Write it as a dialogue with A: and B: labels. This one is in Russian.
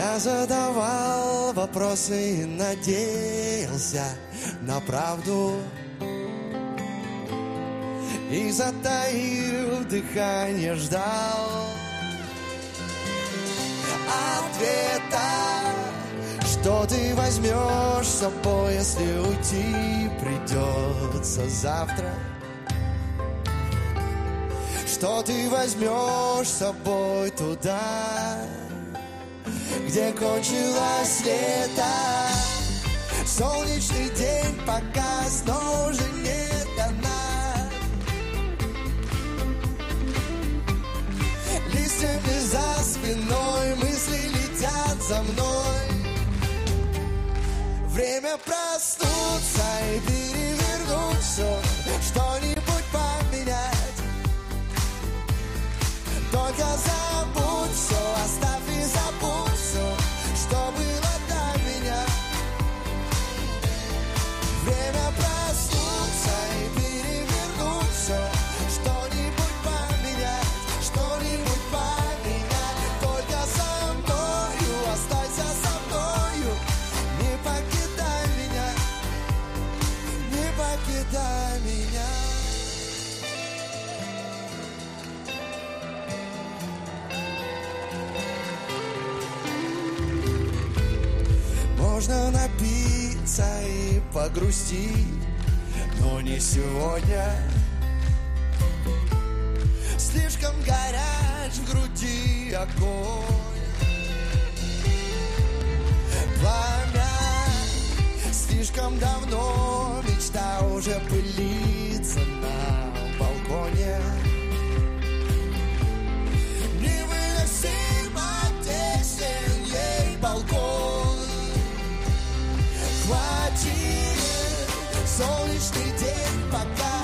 A: Я задавал вопросы и надеялся на правду, и затаив дыхание ждал ответа. Что ты возьмешь с собой, если уйти придется завтра? Что ты возьмешь с собой туда, где кончилось лето? Солнечный день погас, но уже не до нас. Листьями за спиной мысли летят за мной. Время проснуться и перевернуть все, что-нибудь поменять. Только забудь все, оставь и забудь все, что было до меня. Время проснуться и перевернуть все, что-нибудь поменять, что-нибудь поменять. Только со мною, останься со мною, не покидай меня, не покидай меня. Можно напиться и погрустить, но не сегодня. Слишком горяч в груди огонь, пламя. Слишком давно мечта уже пылится на балконе. Невыносимо тесен ей балкон. Хватит, солнечный день пока